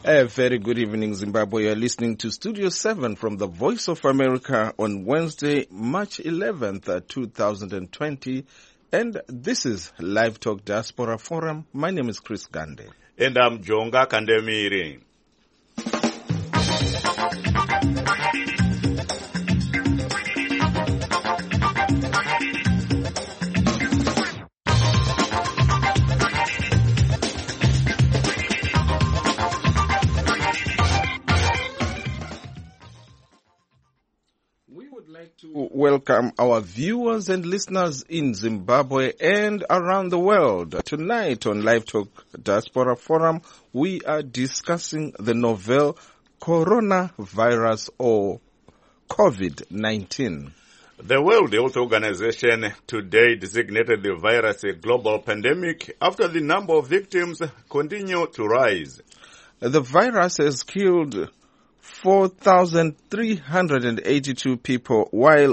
A very good evening, Zimbabwe. You're listening to Studio 7 from the Voice of America on Wednesday, March 11th, 2020. And this is Live Talk Diaspora Forum. My name is Chris Gande. And I'm Jonga Kandemiri. To welcome our viewers and listeners in Zimbabwe and around the world. Tonight on Live Talk Diaspora Forum, we are discussing the novel coronavirus or COVID-19. The World Health Organization today designated the virus a global pandemic after the number of victims continue to rise. The virus has killed 4,382 people, while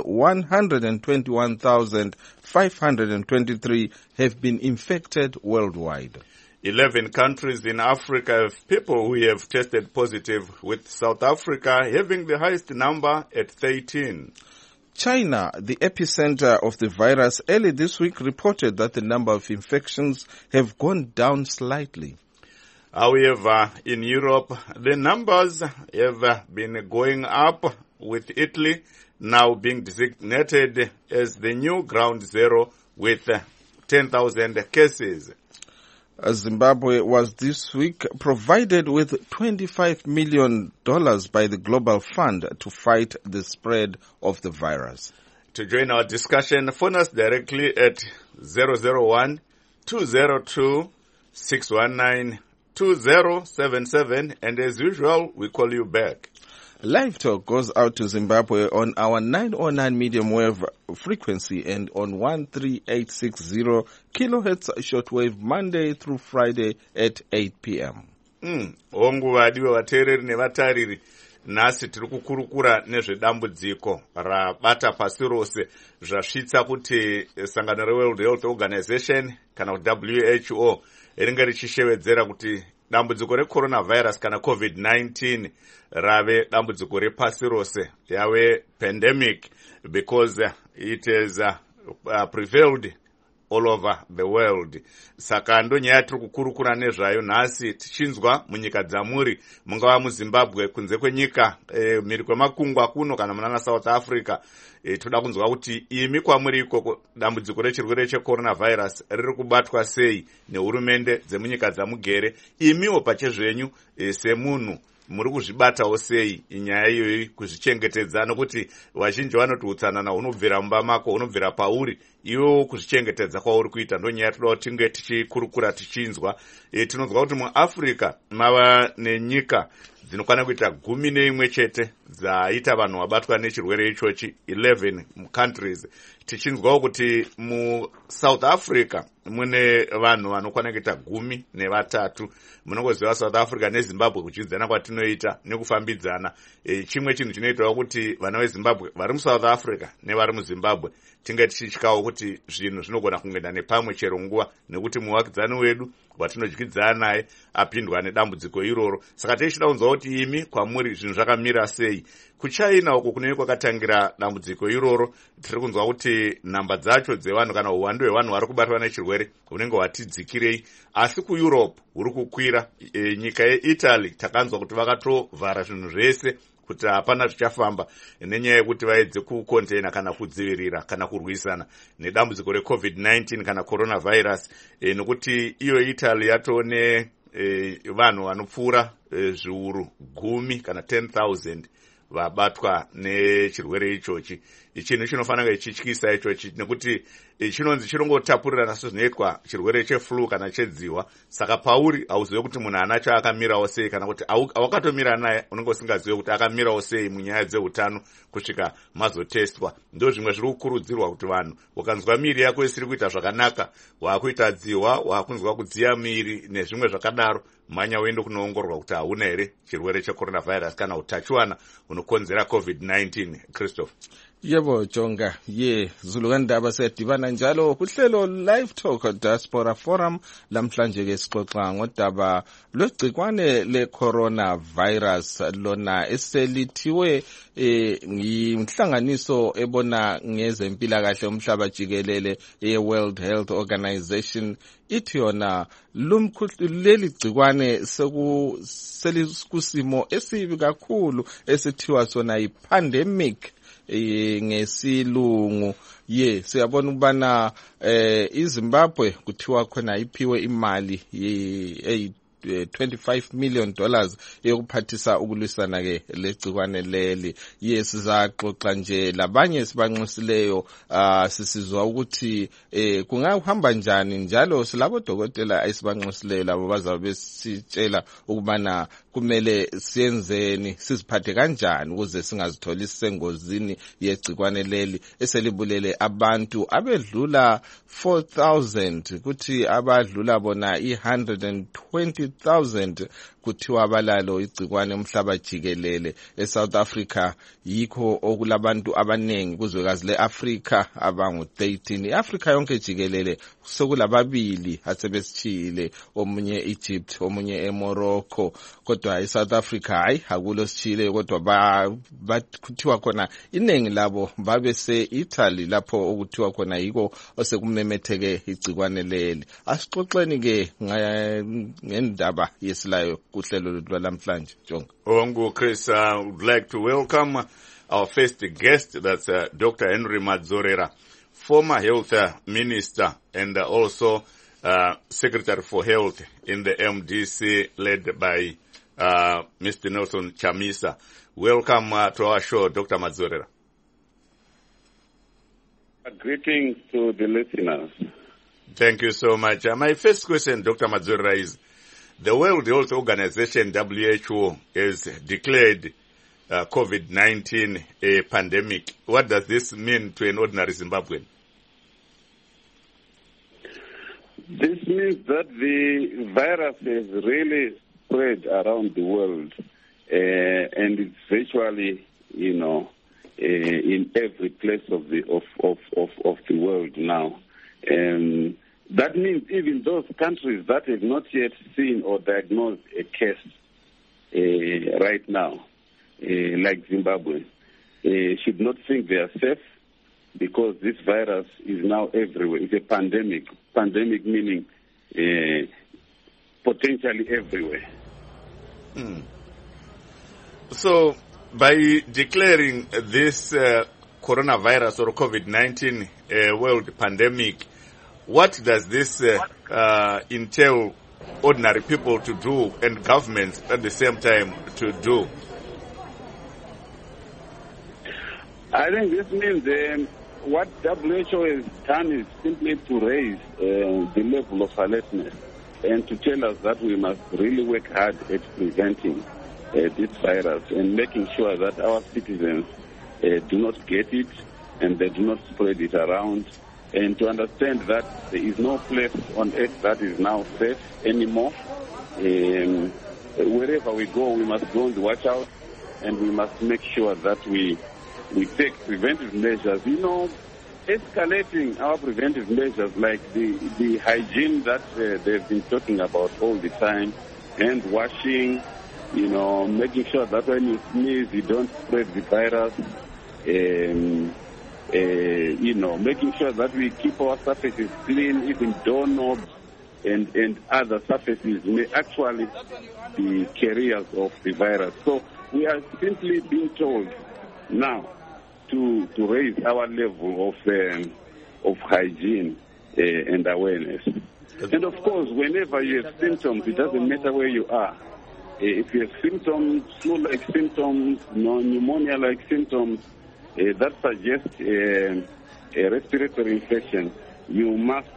121,523 have been infected worldwide. 11 countries in Africa have people who have tested positive, with South Africa having the highest number at 13. China, the epicenter of the virus, early this week reported that the number of infections have gone down slightly. However, in Europe, the numbers have been going up, with Italy now being designated as the new ground zero with 10,000 cases. Zimbabwe was this week provided with $25 million by the Global Fund to fight the spread of the virus. To join our discussion, phone us directly at 001-202-619 2077, and as usual, we call you back. Live Talk goes out to Zimbabwe on our 909 medium wave frequency and on 13860 kilohertz shortwave Monday through Friday at 8 p.m. Hongu vadiwe vateereri nevatariri, nhasi tiri kukurukura nezvedambudziko rabata pasi rose zvasvitsa kuti sangano reWorld Health Organization kana kuti WHO ringe richishevedzera kuti dambudziko recoronavirus kana COVID-19 rave dambudziko repasi rose, yave pandemic, because it has prevailed all over the world. Saka ndo nyaya tiri kukurukura nezvayo nhasi tichinzwa munyika dzamuri, mungava muZimbabwe, kunze kwenyika, mhiri kwemakungwa kuno kana munana South Africa. Toda kunzwa kuti imi kwamuri ikoko dambudziko rechirwere checoronavirus riri kubatwa sei nehurumende dzemunyika dzamugere. Imiwo pachezvenyu semunhu muri kuzvibatawo sei inyaya iyoyi kuzvichengetedza, nokuti vazhinji vanoti utsanana hunobvira mumba mako, hunobvira pauri, iwewo kuzvichengetedza kwauri kuita. Ndo nyaya toda kuti tinge tichikurukura tichinzwa. Tinonzwa kuti muAfrica mava nenyika dzinokwana kuita 11 chete dzaita vanhu vabatwa nechirwere ichochi, 11 countries. Tichinzwawo kuti muSouth Africa mune vanhu vanokwana kuita 13. Munongoziva South Africa neZimbabwe kuchidzana kwatinoita nekufambidzana. Chimwe chinhu chinoitawo kuti vana veZimbabwe vari muSouth Africa nevari muZimbabwe tinge tichityawo kuti zvinhu zvinogona kungoenda nepamwe chero nguva, nekuti muvakidzani wedu watinodyidzana naye apindwa nedambudziko iroro. Saka tichida kunzwa kuti imi kwamuri zvinhu zvakamira sei. KuChina uko kunenge kwakatangira dambudziko iroro, tiri kunzwa kuti nhamba dzacho dzevanhu kana uwandu hwevanhu vari kubatwa nechirwere hunenge hwatidzikirei. Asi kuEurope huri kukwira. Nyika yeItaly takanzwa kuti vakatovhara zvinhu zvese kuti hapana zvichafamba nenyaya yekuti vaedze kukonteina kana kudzivirira kana kurwisana nedambudziko reCovid-19 kana coronavirus, nekuti iyo Italy yatone vanhu vanopfuura zviuru 10 kana 10,000 vabatwa nechirwere ichochi. Chinhu chinofanira chichityisa ichochi, nekuti chinonzi chirongotapurirana sezvinoitwa chirwere cheflu kana chedziwa. Saka pauri hauzive kuti munhu anacho akamirawo sei, kana kuti awakatomira naye unenge usingazive kuti akamirawo sei munyaya dzeutano kusvika mazotestwa. Ndo zvimwe zviri kukurudzirwa kuti vanhu ukanzwa miri yako isiri kuita zvakanaka, wakuita dziwa, wakunzwa kudziya miri nezvimwe zvakadaro, manya uende kunoongororwa kuti hauna here chirwere checoronavirus kana utachiwana unokonzera COVID-19. Christopher. Yebo Jonga, Zulu kandaba sedibana njalo kuhlelo Live Talk Diaspora Forum lamhlanje ke sixoxa ngodaba lwegcikwane le coronavirus lona eselithiwe ngihlanganiso ebona ngezempilakahle umhlaba jikelele World Health Organization ithi yona leli gcikwane selikusimo esibi kakhulu esithiwa sona i-pandemic ngesilungu. Siyabona ukubana iZimbabwe kuthiwa khona iphiwe imali $25 million yokuphathisa ukulwisana ke legcikwane leli. Sizaxoxa nje labanye sibanxusileyo sisizwa ukuthi kungahamba njani njalo silabo dokotela esibanxusileyo labo bazabe besitshela ukubana kumele siyenzeni siziphathe kanjani ukuze singazitholi sisengozini yegcikwane leli eselibulele abantu abedlula 4,000 kuthi abadlula bona 120,000 kuthiwa abalalo igcikwane umhlaba jikelele. eSouth Africa yikho okulabantu abanengi kuzwekazi leAfrica abangu-13. iAfrica yonke jikelele sekulababili asebesitshile, omunye Egypt omunye eMorocco, kodwa eSouth Africa akulo sitshile, kodwa kuthiwa khona inengi labo babese-Italy lapho okuthiwa khona yiko osekumemetheke igcikwane leli. Asixoxeni ke ngendaba yesilayo kuhlelo lwalamhlanje Jonga. Chris, would like to welcome our first guest, that's Dr. Henry Madzorera, former health minister and also secretary for health in the MDC led by Mr. Nelson Chamisa. Welcome to our show, Dr. Madzorera. Greetings to the listeners. Thank you so much. My first question, Dr. Madzorera, is the World Health Organization, WHO, has declared COVID-19 a pandemic. What does this mean to an ordinary Zimbabwean? This means that the virus has really spread around the world, and it's virtually, in every place of the world now. That means even those countries that have not yet seen or diagnosed a case right now, like Zimbabwe, should not think they are safe, because this virus is now everywhere. It's a pandemic. Pandemic meaning potentially everywhere. So, by declaring this coronavirus or COVID-19 world pandemic, what does this entail ordinary people to do and governments at the same time to do? I think this means what WHO has done is simply to raise the level of alertness and to tell us that we must really work hard at preventing this virus and making sure that our citizens do not get it and they do not spread it around, and to understand that there is no place on earth that is now safe anymore. Wherever we go, we must go and watch out, and we must make sure that we take preventive measures. Escalating our preventive measures like the hygiene that they've been talking about all the time, hand washing, making sure that when you sneeze, you don't spread the virus, making sure that we keep our surfaces clean, even doorknobs and other surfaces may actually be carriers of the virus. So we are simply being told now to raise our level of hygiene and awareness. And of course, whenever you have symptoms, it doesn't matter where you are. If you have symptoms, flu-like symptoms, pneumonia-like symptoms, that suggests a respiratory infection, you must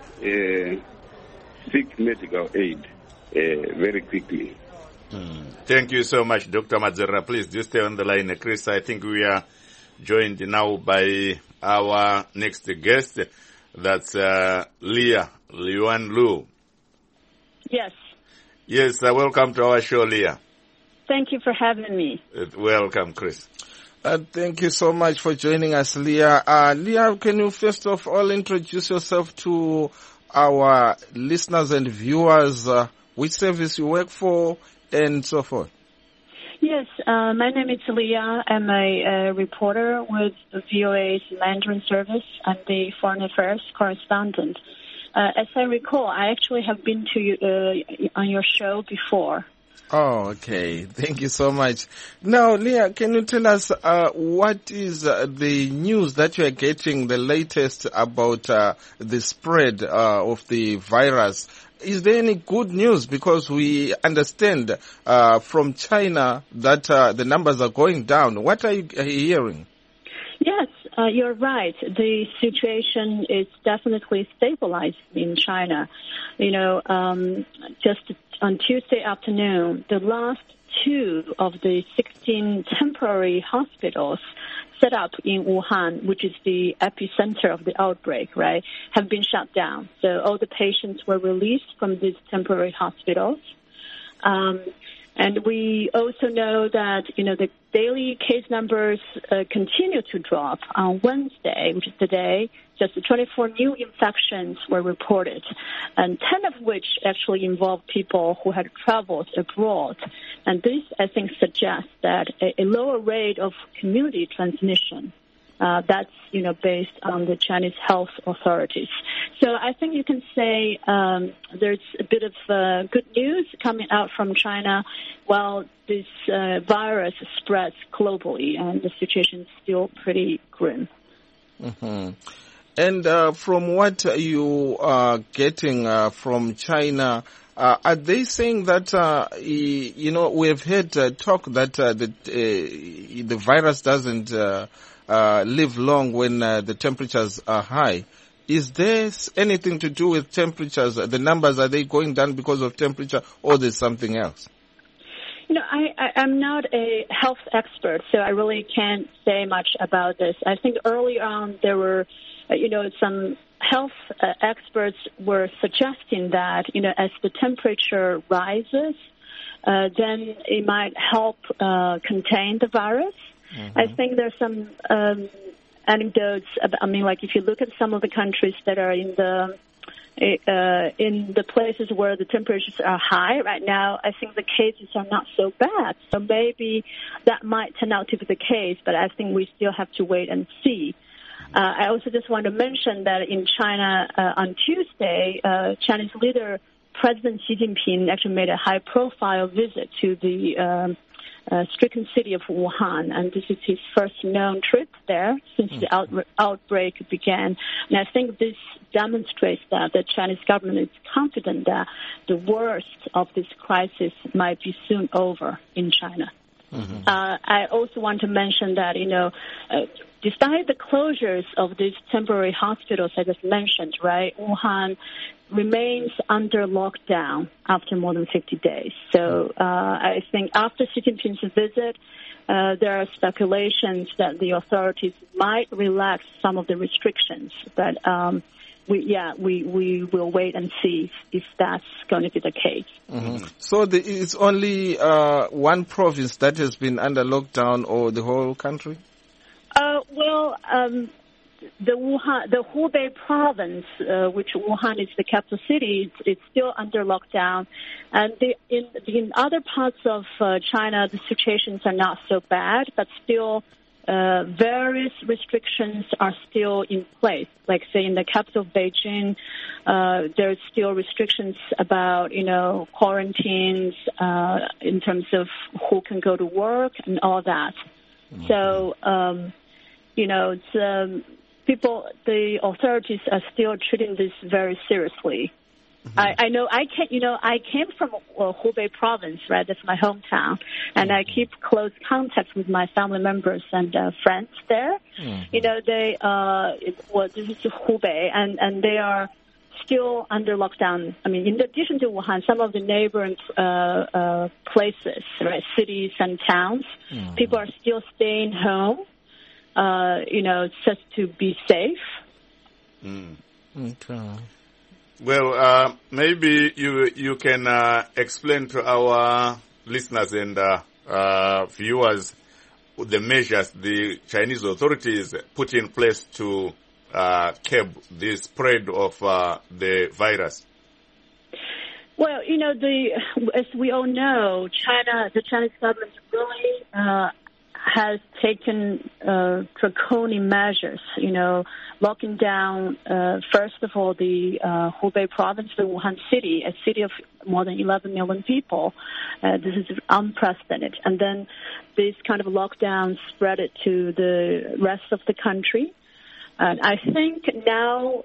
seek medical aid very quickly. Thank you so much, Dr. Madzorera. Please do stay on the line. Chris, I think we are joined now by our next guest. That's Leah Liuan Lu. Yes. Yes, welcome to our show, Leah. Thank you for having me. Welcome, Chris. Thank you so much for joining us, Leah. Leah, can you first of all introduce yourself to our listeners and viewers, which service you work for, and so forth? Yes, my name is Leah. I'm a reporter with the VOA's Mandarin service. I'm the foreign affairs correspondent. As I recall, I actually have been to on your show before. Oh, okay. Thank you so much. Now, Leah, can you tell us what is the news that you are getting, the latest about the spread of the virus? Is there any good news? Because we understand from China that the numbers are going down. What are you hearing? Yes, you're right. The situation is definitely stabilized in China. You know, just on Tuesday afternoon, the last 2 of the 16 temporary hospitals set up in Wuhan, which is the epicenter of the outbreak, right, have been shut down. So all the patients were released from these temporary hospitals. And we also know that, you know, the daily case numbers continue to drop. On Wednesday, which is today, just 24 new infections were reported, and 10 of which actually involved people who had traveled abroad. And this, I think, suggests that a lower rate of community transmission. That's, you know, based on the Chinese health authorities. So I think you can say there's a bit of good news coming out from China while this virus spreads globally, and the situation is still pretty grim. Mm-hmm. And from what you are getting from China, are they saying that, you know, we have heard talk that the virus doesn't live long when the temperatures are high? Is there anything to do with temperatures? The numbers, are they going down because of temperature, or there's something else? You know, I'm not a health expert, so I really can't say much about this. I think early on there were, you know, some health experts were suggesting that, you know, as the temperature rises, then it might help contain the virus. Mm-hmm. I think there's some anecdotes about, I mean, like if you look at some of the countries that are in the places where the temperatures are high right now, I think the cases are not so bad. So maybe that might turn out to be the case, but I think we still have to wait and see. I also just want to mention that in China on Tuesday, Chinese leader President Xi Jinping actually made a high-profile visit to the stricken city of Wuhan, and this is his first known trip there since the outbreak began. And I think this demonstrates that the Chinese government is confident that the worst of this crisis might be soon over in China. Mm-hmm. I also want to mention that, you know, despite the closures of these temporary hospitals I just mentioned, right, Wuhan remains under lockdown after more than 50 days. So I think after Xi Jinping's visit, there are speculations that the authorities might relax some of the restrictions. But we will wait and see if that's going to be the case. Mm-hmm. So it's only one province that has been under lockdown, or the whole country? The Hubei province, which Wuhan is the capital city, it's still under lockdown. And in other parts of China, the situations are not so bad, but still various restrictions are still in place. Like, say, in the capital, Beijing, there's still restrictions about, you know, quarantines in terms of who can go to work and all that. Mm-hmm. So, you know, it's... the authorities are still treating this very seriously. Mm-hmm. I know I came from Hubei province, right? That's my hometown, and I keep close contact with my family members and friends there. Mm-hmm. You know, this is Hubei, and they are still under lockdown. I mean, in addition to Wuhan, some of the neighboring places, right, cities and towns, mm-hmm. people are still staying home. You know, just to be safe. Mm. Okay. Well, maybe you can explain to our listeners and viewers the measures the Chinese authorities put in place to curb the spread of the virus? Well, as we all know, the Chinese government really has taken draconian measures, locking down, first of all, the Hubei province, the Wuhan city, a city of more than 11 million people. This is unprecedented. And then this kind of lockdown spread it to the rest of the country. And I think now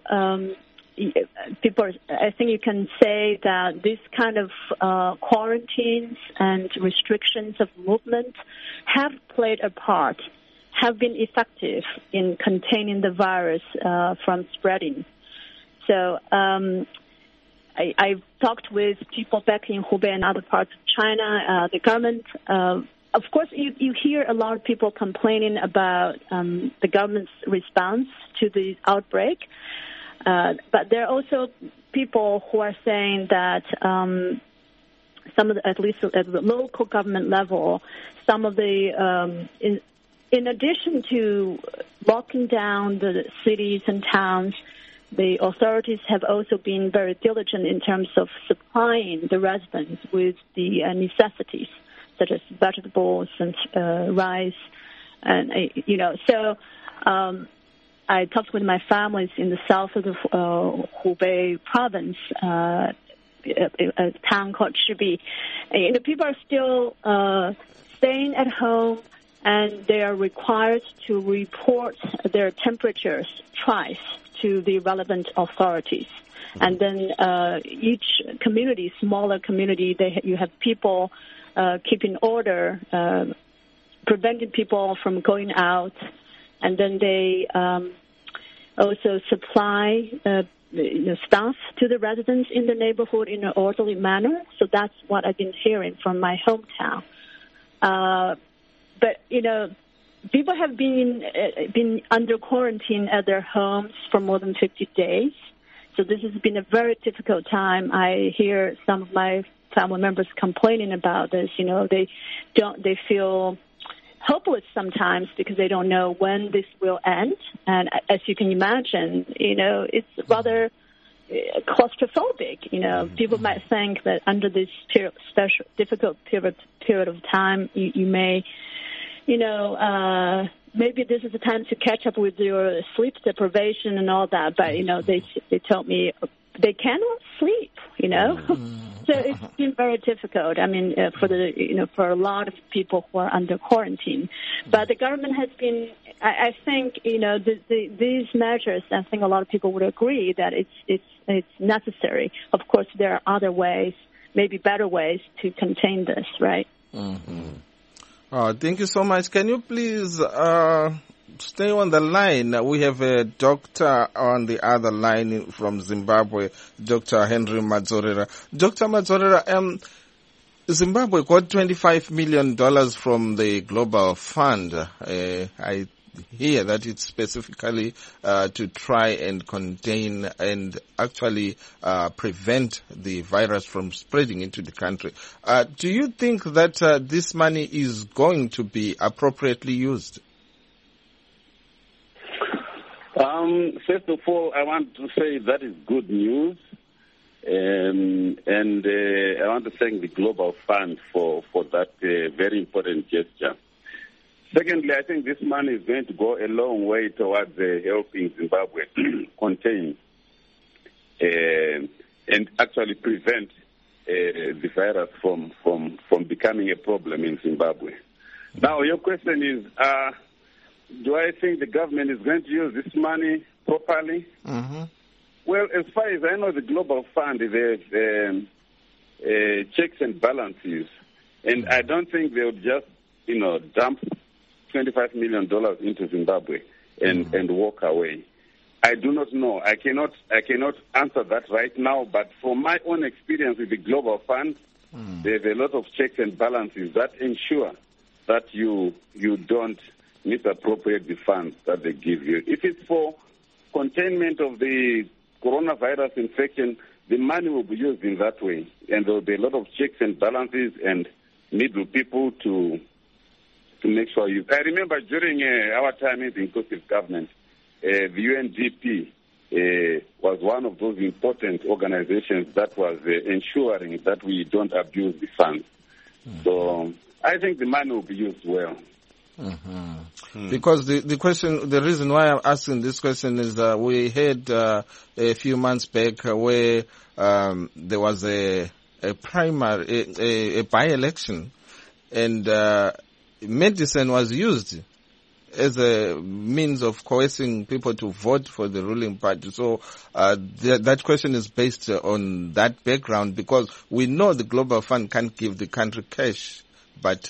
I think you can say that this kind of quarantines and restrictions of movement have played a part, have been effective in containing the virus from spreading. So I've talked with people back in Hubei and other parts of China. The government, of course, you hear a lot of people complaining about the government's response to the outbreak. But there are also people who are saying that some of the, at least at the local government level, some of the, in addition to locking down the cities and towns, the authorities have also been very diligent in terms of supplying the residents with the necessities, such as vegetables and rice, and so. I talked with my families in the south of the Hubei province, a town called Shibi. People are still staying at home, and they are required to report their temperatures twice to the relevant authorities. And then each community, smaller community, you have people keeping order, preventing people from going out. And then they also supply staff to the residents in the neighborhood in an orderly manner. So that's what I've been hearing from my hometown. But people have been under quarantine at their homes for more than 50 days. So this has been a very difficult time. I hear some of my family members complaining about this. They feel hopeless sometimes because they don't know when this will end. And as you can imagine, it's rather claustrophobic. People might think that under this difficult period of time, you may, maybe this is the time to catch up with your sleep deprivation and all that. But, they told me they cannot sleep, So it's been very difficult. I mean, for a lot of people who are under quarantine. But the government has been, I think, these measures, I think a lot of people would agree that it's necessary. Of course, there are other ways, maybe better ways to contain this, right? Mm-hmm. Thank you so much. Can you please stay on the line? We have a doctor on the other line from Zimbabwe, Dr. Henry Madzorera. Dr. Madzorera, Zimbabwe got $25 million from the Global Fund. I hear that it's specifically to try and contain and actually prevent the virus from spreading into the country. Do you think that this money is going to be appropriately used? First of all, I want to say that is good news, and I want to thank the Global Fund for that very important gesture. Secondly, I think this money is going to go a long way towards helping Zimbabwe contain and actually prevent the virus from becoming a problem in Zimbabwe. Now, your question is, do I think the government is going to use this money properly? Mm-hmm. Well, as far as I know, the Global Fund is checks and balances, and I don't think they would just, dump $25 million into Zimbabwe and walk away. I do not know. I cannot answer that right now. But from my own experience with the Global Fund, there's a lot of checks and balances that ensure that you don't misappropriate the funds that they give you. If it's for containment of the coronavirus infection, the money will be used in that way. And there will be a lot of checks and balances and middle people to to make sure I remember during our time in the inclusive government, the UNDP was one of those important organizations that was ensuring that we don't abuse the funds. So I think the money will be used well. Because the reason why I'm asking this question is we had a few months back where there was a by-election, and medicine was used as a means of coercing people to vote for the ruling party. So that question is based on that background, because we know the Global Fund can't give the country cash, but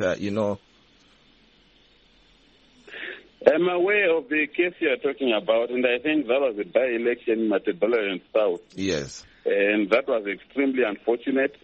I'm aware of the case you are talking about, and I think that was a by-election in Matabeleland South. Yes. And that was extremely unfortunate.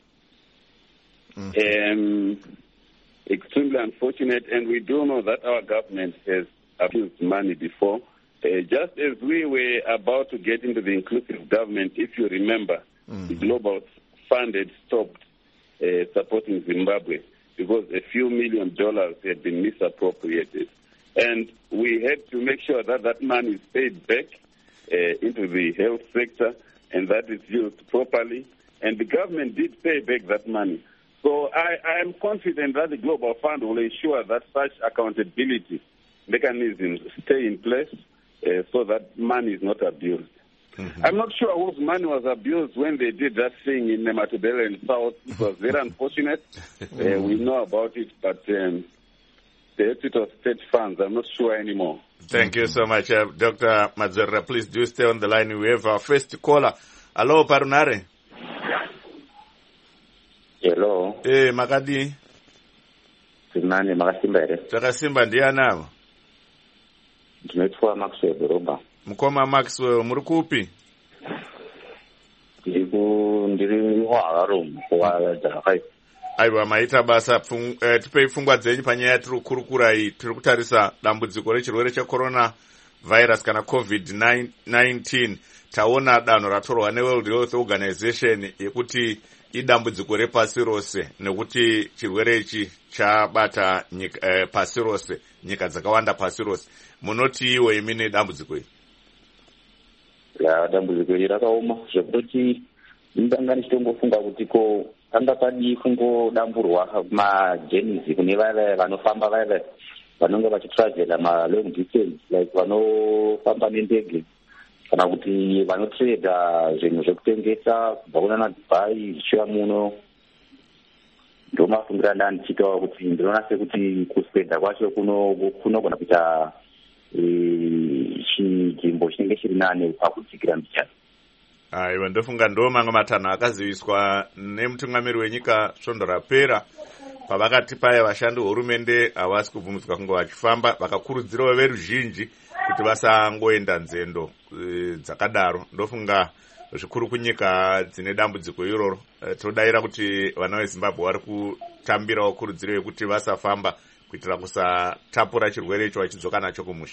Extremely unfortunate, and we do know that our government has abused money before. Just as we were about to get into the inclusive government, if you remember, the Global Fund had stopped supporting Zimbabwe because a few $1 million had been misappropriated. And we had to make sure that that money is paid back into the health sector and that is used properly. And the government did pay back that money. So I am confident that the Global Fund will ensure that such accountability mechanisms stay in place so that money is not abused. I'm not sure whose money was abused when they did that thing in Matabeleland South. It was very unfortunate. We know about it, but the exit of state funds, I'm not sure anymore. Thank you so much, Dr. Madzera. Please do stay on the line. We have our first caller. Hello, Parunare. Hello. Makadi. Simani makasimbere. Takasimba ndiana. Ndinotwa Maxwell Doroba. Mkoma Maxwell muri kupi? Ndiri warum kwa Jakai. Aiwa maita basa tipei pfungwa dzenyu panyaya tiri kurukura iyi, tiri kutarisa dambudziko rechirwere checorona virus kana COVID-19. Taona danho ratorwa neWorld Health Organization yekuti idambudziko repasi rose, nekuti chirwere ichi chabata pasi rose, nyika dzakawanda pasi rose. Munoti iwe imi nedambudziko iri? Dambudziko iri rakaoma zvekuti ndanga ndichitongofunga kuti ko panga padi kungodamburwa majenisi kune vaya vanofamba vaya vanonge vachitravela malong distance, like vanofamba nendege kana kuti vanotreda zvinhu zvekutengesa kubva kuna Dubai zvichiva muno. Ndo mafungiro anda ndichitaura kuti ndinoona sekuti kuspenda kwacho kunogona kuita chinzvimbo chinenge chiri nane pakudzikira mbichana. Aiwa, ndofunga ndo mamwe matanho akaziviswa nemutungamiri wenyika svondo rapera pavakati paya vashandi hurumende havasi kubvumidzwa kunge vachifamba, vakakurudzirawo veruzhinji kuti vasangoenda nzendo dzakadaro. Ndofunga zvikuru kunyika dzine dambudziko iroro todayira kuti vana veZimbabwe vari kutambirawo kurudziro yekuti vasafamba kuitira kusatapura chirwere icho vachidzoka nacho kumusha.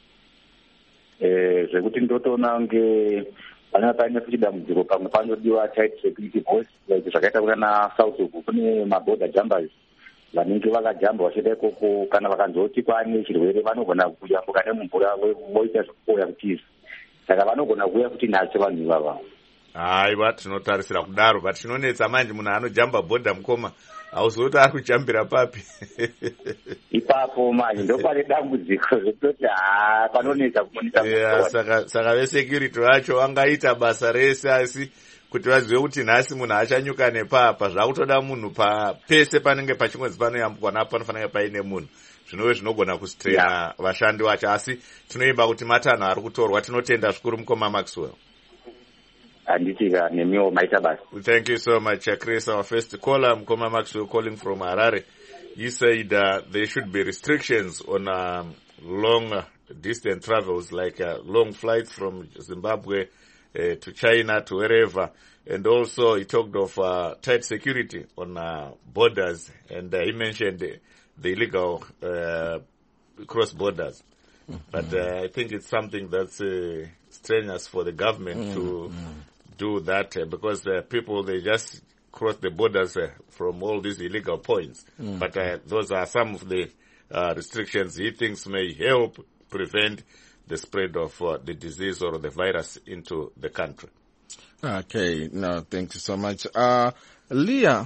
Zvekuti ndotoona kunge pana paine futi dambudziko pamwe panodiwa tight security force, like zvakaita kuna South uku kune maborder jumpers vanenge vakajamba vachienda ikoko, kana vakanzoti kwane chirwere vanogona kuyambuka nemumvura voita zvekupoya kutiza, saka vanogona kuuya kuti nacho vanhu ivava. Aiwa, tinotarisira kudaro, but chinonetsa manje munhu anojamba border Mukoma hauzoti ari kujambira papi? Ipapo manje ndo pane dambudziko zvekutoti panonetsa kumonita. Saka vesecurity vacho vangaita basa rese, asi kuti vazive kuti nhasi munhu achanyuka nepapa zvakutoda munhu pese panenge pachingwenzi panoyambukwa napo panofanira paine munhu, zvinove zvinogona kustraina vashandi vacho. Asi tinoimba kuti matanho ari kutorwa. Tinotenda zvikuru Mukoma Maxwell. Thank you so much, Chris. Our first caller, Mukoma Maxwell, calling from Harare. He said there should be restrictions on long distance travels, like long flights from Zimbabwe to China, to wherever. And also he talked of tight security on borders, and he mentioned the illegal cross borders. But I think it's something that's strenuous for the government to do that, because people, they just cross the borders from all these illegal points. But those are some of the restrictions he thinks may help prevent the spread of the disease or the virus into the country. Okay, no, thank you so much. Leah,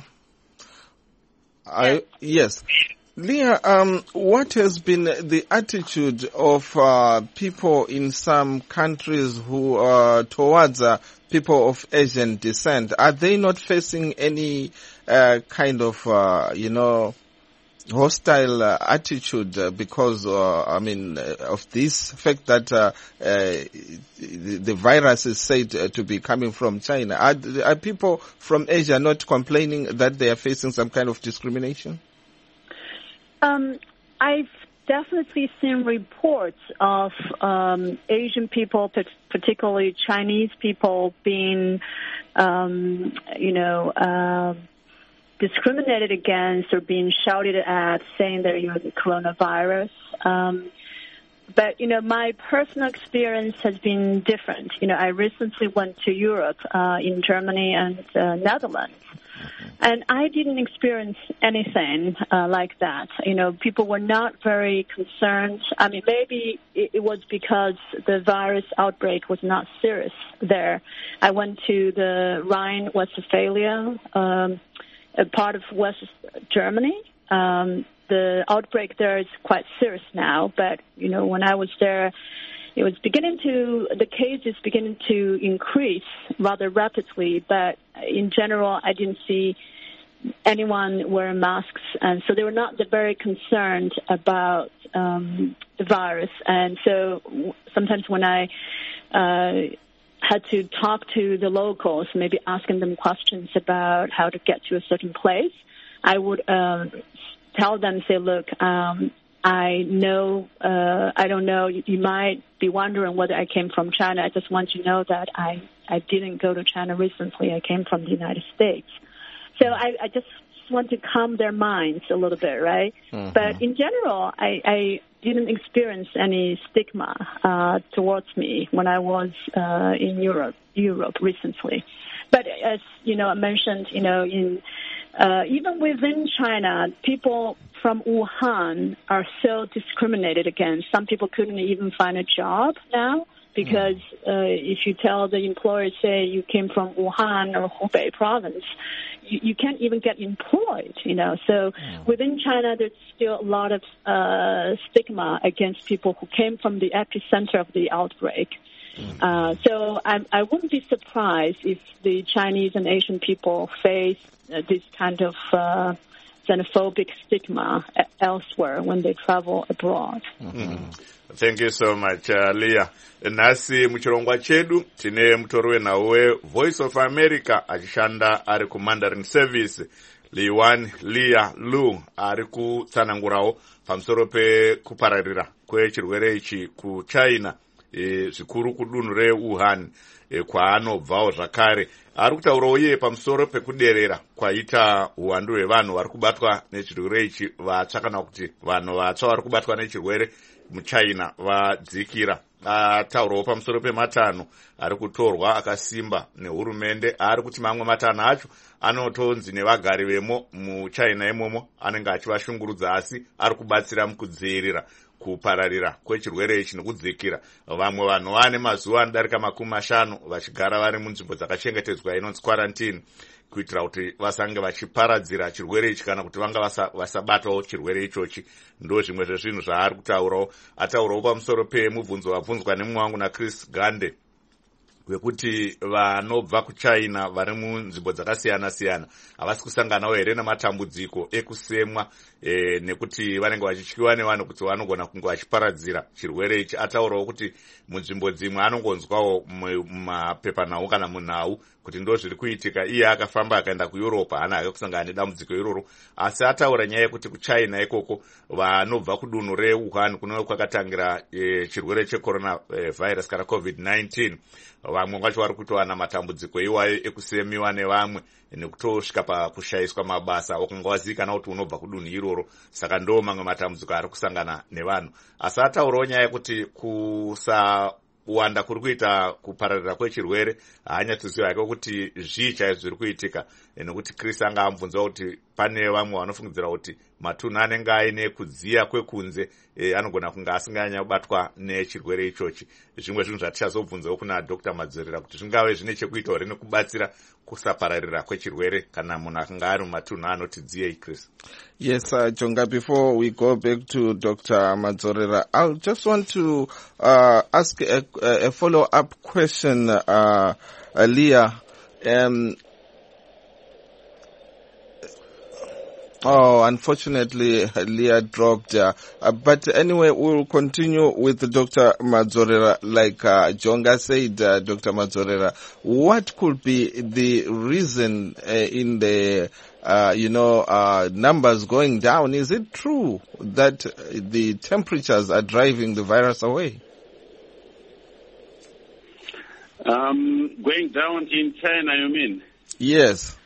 yes. Leah, what has been the attitude of people in some countries who are towards people of Asian descent? Are they not facing any kind of, hostile attitude because, of this fact that the virus is said to be coming from China? Are people from Asia not complaining that they are facing some kind of discrimination? I've definitely seen reports of Asian people, particularly Chinese people, being, discriminated against or being shouted at, saying that you're the coronavirus. But, my personal experience has been different. I recently went to Europe, in Germany and Netherlands. And I didn't experience anything like that. People were not very concerned. I mean, maybe it was because the virus outbreak was not serious there. I went to the Rhine-Westphalia, a part of West Germany. The outbreak there is quite serious now, but, when I was there, the case is beginning to increase rather rapidly, but in general, I didn't see anyone wearing masks, and so they were not very concerned about the virus. And so sometimes when I had to talk to the locals, maybe asking them questions about how to get to a certain place, I would tell them, say, look, I don't know, you might be wondering whether I came from China. I just want you to know that I didn't go to China recently. I came from the United States. So I just want to calm their minds a little bit, right? Mm-hmm. But in general, I didn't experience any stigma towards me when I was in Europe recently. But as, I mentioned, even within China, people from Wuhan are so discriminated against. Some people couldn't even find a job now because if you tell the employer, say, you came from Wuhan or Hubei province, you can't even get employed, So within China, there's still a lot of stigma against people who came from the epicenter of the outbreak. So I wouldn't be surprised if the Chinese and Asian people face this kind of xenophobic stigma elsewhere when they travel abroad. Mm-hmm. Thank you so much, Leah. Nasi muchirongwa chedu tine mutori wenhau weVoice of America achishanda ari kuMandarin Service, Liwan Leah Lu ari kutsanangurawo pamusoro pekupararira kwechirwere ichi kuChina, zvikuru kudunhu reWuhan, kwaanobvawo zvakare. Ari kutaurawo iye pamusoro pekuderera kwaita uwandu hwevanhu vari kubatwa nechirwere ichi vatsva, kana kuti vanhu vatsva vari kubatwa nechirwere muChina vadzikira. Ataurawo pamusoro pematanho ari kutorwa akasimba nehurumende, ari kuti mamwe matanho acho anotonzi nevagari vemo muChina imomo anenge achivashungurudza, asi ari kubatsira mukudzivirira kupararira kwechirwere ichi nekudzikira. Vamwe vanhu vane mazuva anodarika 50 vachigara vari munzvimbo dzakachengetedzwa inonzi quarantine, kuitira kuti vasange vachiparadzira chirwere ichi kana kuti vanga vasabatawo chirwere ichochi. Ndo zvimwe zvezvinhu zvaari kutaurawo. Ataurawo pamusoro pemubvunzo wabvunzwa nemumwe wangu naChris Gande wekuti vanobva kuChina vari munzvimbo dzakasiyana-siyana havasi kusanganawo here nematambudziko ekusemwa nekuti vanenge vachityiwa nevanhu kuti vanogona kunge vachiparadzira chirwere ichi. Ataurawo kuti munzvimbo dzimwe anongonzwawo mumapepanhau kana munhau kuti ndo zviri kuitika. Iye akafamba akaenda kuEurope, haana hake kusangana nedambudziko iroro, asi ataura nyaya yekuti kuChina ikoko vanobva kudunhu reWuhan kunenge kwakatangira chirwere cheCoronavirus kana COVID-19, vamwe vacho vari kutowana matambudziko iwayo ekusemiwa nevamwe nekutosvika pakushayiswa mabasa ukanga wazivikana kuti unobva kudunhu iroro. Saka ndo mamwe matambudziko ari kusangana nevanhu. Asi ataurawo nyaya yekuti kusawanda kuri kuita kupararira kwechirwere haanyatsoziva hake kuti zvii chaizvo zviri kuitika. nekuti Chris anga amubvunza kuti pane vamwe vanofungidzira kuti matunhu anenge aine kudziya kwekunze anogona kunge asinganyanya kubatwa nechirwere ichochi. Zvimwe zvinhu zvatichazobvunzawo kuna Dr. Madzorera kuti zvingave zvine chekuitawo nekubatsira kusapararira kwechirwere kana munhu akanga ari mumatunhu anoti dziyei, Chris. Yes, Jonga, before we go back to Dr. Madzorera, I just want to ask a follow-up question, Leah. Oh, unfortunately, Leah dropped. But anyway, we'll continue with Dr. Madzorera. Like Jonga said, Dr. Madzorera, what could be the reason in the, numbers going down? Is it true that the temperatures are driving the virus away? Going down in China, you mean? Yes.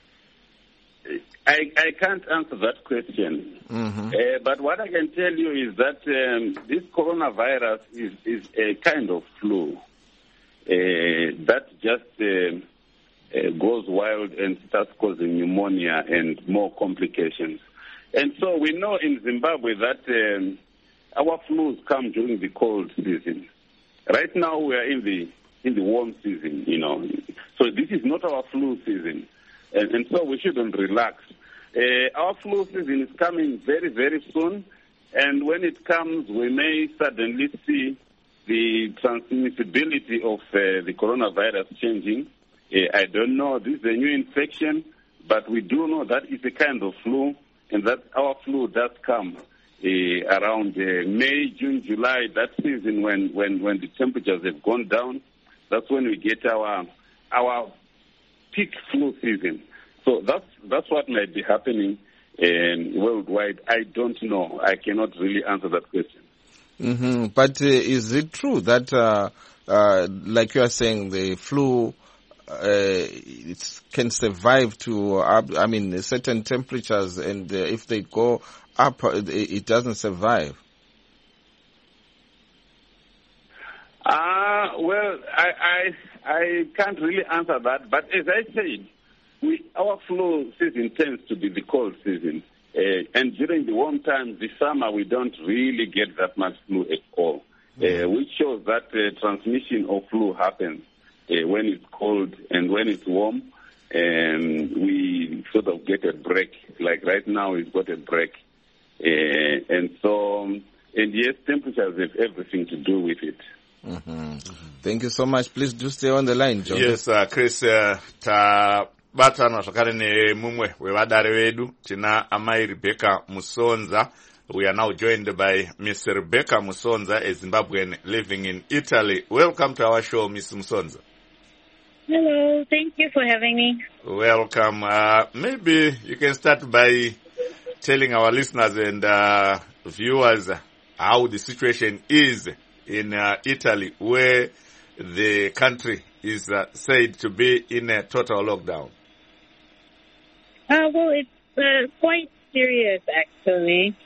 I can't answer that question. Mm-hmm. But what I can tell you is that this coronavirus is a kind of flu that just goes wild and starts causing pneumonia and more complications. And so we know in Zimbabwe that our flus come during the cold season. Right now we are in the warm season, So this is not our flu season. And so we shouldn't relax. Our flu season is coming very, very soon. And when it comes, we may suddenly see the transmissibility of the coronavirus changing. I don't know. This is a new infection, but we do know that it's a kind of flu, and that our flu does come around May, June, July, that season when the temperatures have gone down. That's when we get our peak flu season. So that's what might be happening worldwide. I don't know. I cannot really answer that question. Mm-hmm. But is it true that, like you are saying, the flu it can survive to, certain temperatures, and if they go up, it doesn't survive? Well, I can't really answer that. But as I said, our flu season tends to be the cold season. And during the warm times, the summer, we don't really get that much flu at all, which shows that transmission of flu happens when it's cold, and when it's warm, we sort of get a break. Like right now, we've got a break. And yes, temperatures have everything to do with it. Mm-hmm. Mm-hmm. Thank you so much. Please do stay on the line, John. Yes, Chris, tabatana zvakare nemumwe wevadare vedu tina amai Rebecca Musonza. We are now joined by Miss Rebecca Musonza, a Zimbabwean living in Italy. Welcome to our show, Miss Musonza. Hello, thank you for having me. Welcome. Maybe you can start by telling our listeners and viewers how the situation is in Italy, where the country is said to be in a total lockdown. Well, it's quite serious, actually.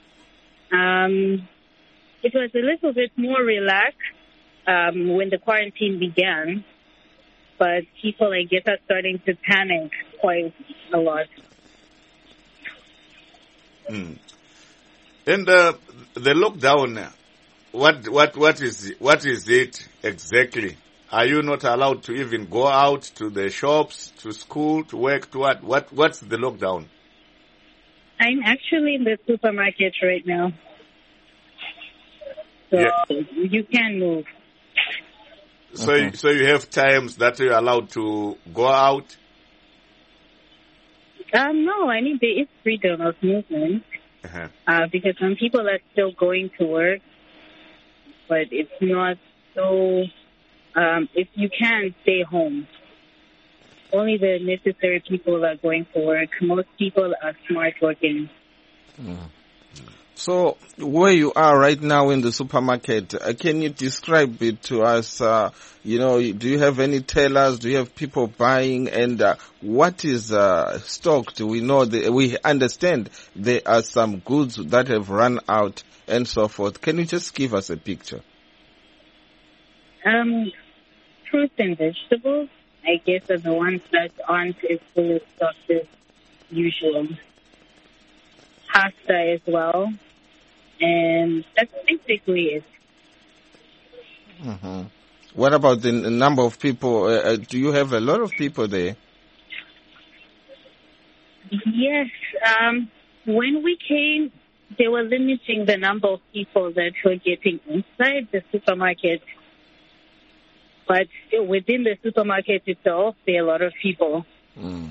It was a little bit more relaxed when the quarantine began, but people, I guess, are starting to panic quite a lot. Mm. And the lockdown, what is it exactly? Are you not allowed to even go out to the shops, to school, to work, to what? What's the lockdown? I'm actually in the supermarket right now. So you can move. So, so you have times that you're allowed to go out? No, I mean, there is freedom of movement. Because some people are still going to work, but it's not so, if you can, stay home. Only the necessary people are going to work. Most people are smart working. So, where you are right now in the supermarket, can you describe it to us? Do you have any tellers? Do you have people buying? And what is stocked? We know we understand there are some goods that have run out and so forth. Can you just give us a picture? Fruits and vegetables. I guess, are the ones that aren't as full stocked as usual. Pasta as well. And that's basically it. Mm-hmm. What about the number of people? Do you have a lot of people there? Yes. When we came, they were limiting the number of people that were getting inside the supermarket. But within the supermarket itself, there are a lot of people. Mm.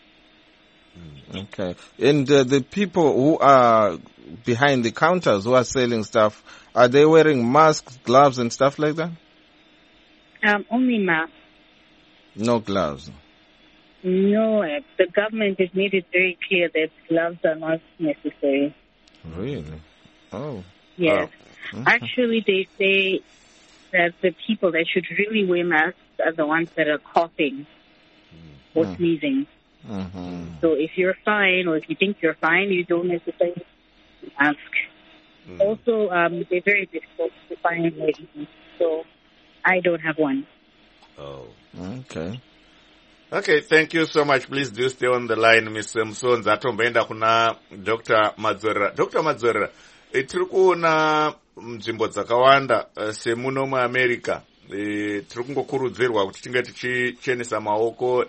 Okay. And the people who are behind the counters who are selling stuff, are they wearing masks, gloves, and stuff like that? Only masks. No gloves? No. The government has made it very clear that gloves are not necessary. Really? Oh. Yes. Mm-hmm. Actually, they say that the people that should really wear masks are the ones that are coughing or sneezing. Mm-hmm. So if you're fine, or if you think you're fine, you don't necessarily ask. Also, they're very difficult to find medicine, so I don't have one. Oh. Okay. Okay, thank you so much. Please do stay on the line, Ms. Msonza. Atomboenda kuna Dr. Madzorera. Dr. Madzorera, tiri kuona nzvimbo dzakawanda semuno muAmerica. Tiri kungokurudzirwa kuti tinge tichichenesa maoko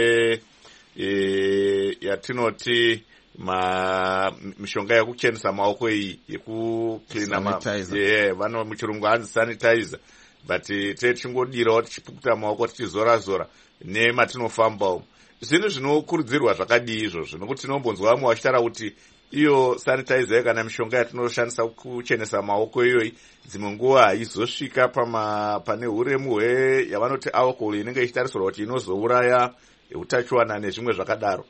yatinoti mishonga yekuchenesa maoko iyi yekucleana vano muchirungu hanzi sanitizer, but tichingodirawo tichipukuta maoko tichizora nematinofamba umu. Zvinhu zvinokurudzirwa zvakadii izvozvo, nokuti tinombonzwa vamwe vachitaura kuti iyo sanitizer kana mishonga yatinoshandisa kuchenesa maoko iyoyi dzimwe nguva haizosvika pane uremu yavanoti alcohol inenge ichitarisirwa kuti inozouraya utachiwana nezvimwe zvakadaro.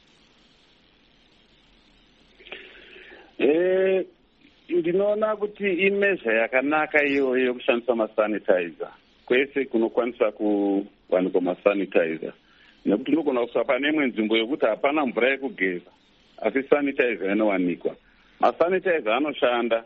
Ndinoona kuti imezha yakanaka iyoyo yokushandisa masanitizer kwese kunokwanisa kuwanikwa masanitizer, nekuti unogona kusva pane imwe nzvimbo yokuti hapana mvura yekugeza asi sanitizer inowanikwa. Masanitizer anoshanda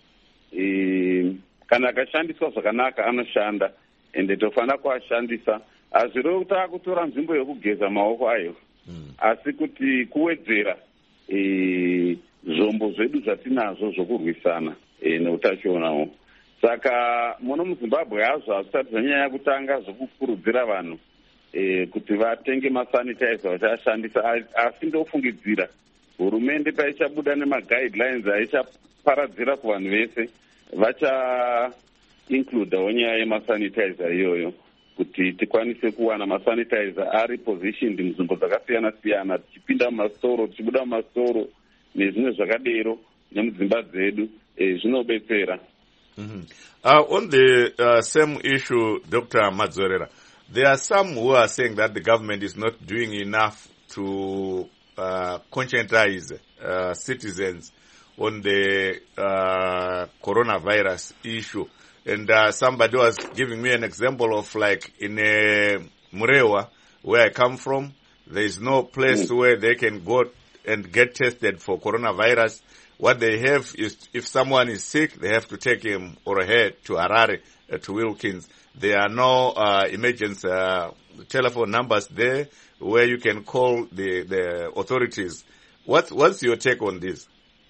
kana akashandiswa zvakanaka, anoshanda ende tofanira kuashandisa. Hazvirevi kuti akutora nzvimbo yokugeza maoko ayo, asi kuti kuwedzera zvombo zvedu zvatinazvo zvokurwisana neutachionawo. Saka muno muZimbabwe hazvo hazvisati zvanyanya kutanga zvokukurudzira vanhu kuti vatenge masanitizer vachashandisa, asi ndofungidzira hurumende paichabuda nemaguidelines aichaparadzira kuvanhu vese vacha-includawo nyaya yemasanitizer iyoyo kuti tikwanise kuwana masanitizer ari positioned munzvimbo dzakasiyana siyana, tichipinda mumasitoro, tichibuda mumasitoro nezvimwe zvakadero nemudzimba dzedu, zvinobetsera. On the same issue, Dr. Madzorera, there are some who are saying that the government is not doing enough to conscientize citizens on the coronavirus issue. And somebody was giving me an example of like in Murewa, where I come from, there is no place where they can go and get tested for coronavirus. What they have is, if someone is sick, they have to take him or her to Harare, to Wilkins. There are no emergency telephone numbers there where you can call the authorities. What's your take on this?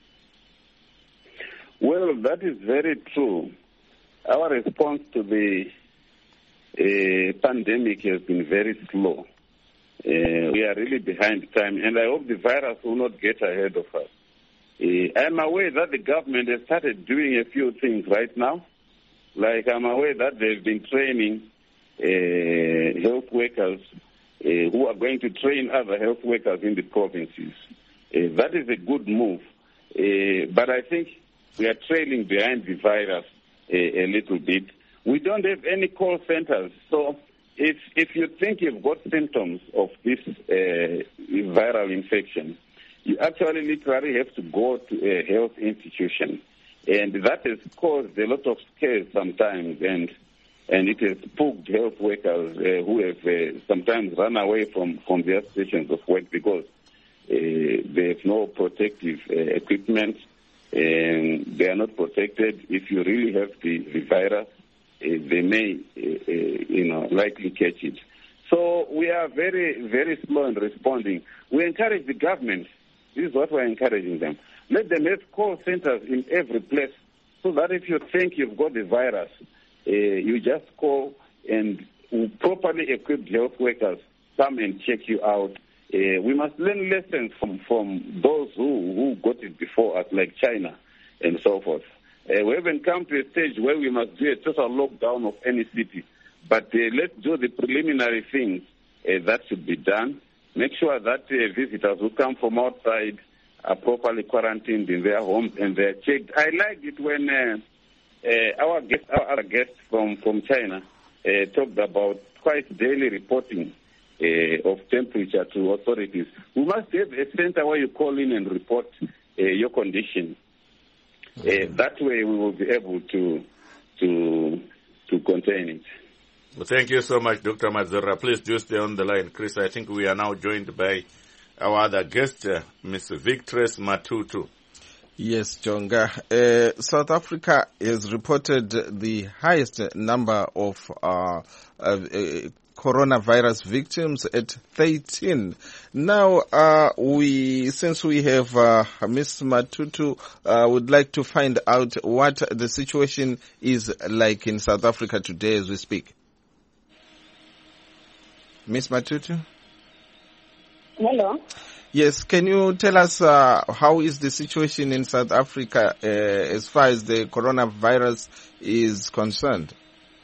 Well, that is very true. Our response to the pandemic has been very slow. We are really behind time, and I hope the virus will not get ahead of us. I am aware that the government has started doing a few things right now. Like I'm aware that they've been training health workers who are going to train other health workers in the provinces. That is a good move. But I think we are trailing behind the virus a little bit. We don't have any call centers. So if you think you've got symptoms of this viral infection, you actually literally have to go to a health institution. And that has caused a lot of scares sometimes, and it has spooked health workers who have sometimes run away from their stations of work because they have no protective equipment, and they are not protected. If you really have the virus, they may likely catch it. So we are very, very slow in responding. We encourage the government. This is what we're encouraging them. Let them have call centers in every place so that if you think you've got the virus, you just call and properly equipped health workers come and check you out. We must learn lessons from those who got it before us, like China and so forth. We haven't come to a stage where we must do a total lockdown of any city. But let's do the preliminary things that should be done. Make sure that visitors who come from outside are properly quarantined in their homes and they're checked. I liked it when our guest from China talked about twice daily reporting of temperature to authorities. We must have a center where you call in and report your condition. That way we will be able to contain it. Well, thank you so much, Dr. Mazera. Please do stay on the line. Chris, I think we are now joined by our other guest, Ms. Victress Matutu. Yes, Jonga. South Africa has reported the highest number of coronavirus victims at 13. Now, since we have Ms. Matutu, would like to find out what the situation is like in South Africa today as we speak. Ms. Matutu? Hello. Yes, can you tell us how is the situation in South Africa as far as the coronavirus is concerned?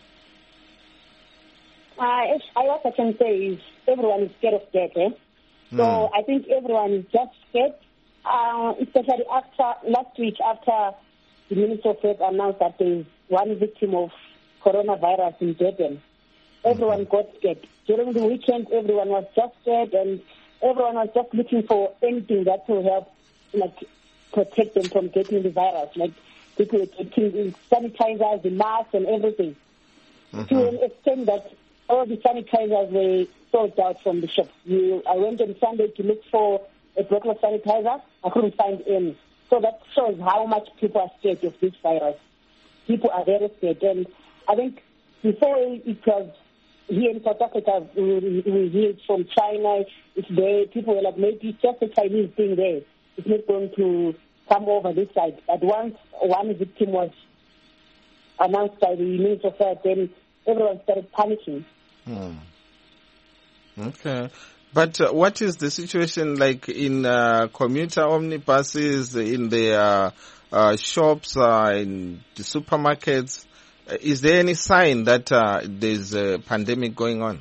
What I can say is everyone is scared of death. So I think everyone is just scared, especially last week after the Minister of Health announced that there is one victim of coronavirus in Durban. Everyone got scared. During the weekend, everyone was just scared and everyone was just looking for anything that will help, like, protect them from getting the virus. Like, people were taking sanitizers, the masks, and everything. To an extent that all the sanitizers were sold out from the shops. I went on Sunday to look for a bottle of sanitizer. I couldn't find any. So that shows how much people are scared of this virus. People are very scared. And I think before it was here in South Africa, we heard from China, it's there. People were like, maybe it's just a Chinese thing there. It's not going to come over this side. But once one victim was announced by the Minister of Health, then everyone started panicking. Okay. But what is the situation like in commuter omnibuses, in the shops, in the supermarkets? Is there any sign that there's a pandemic going on?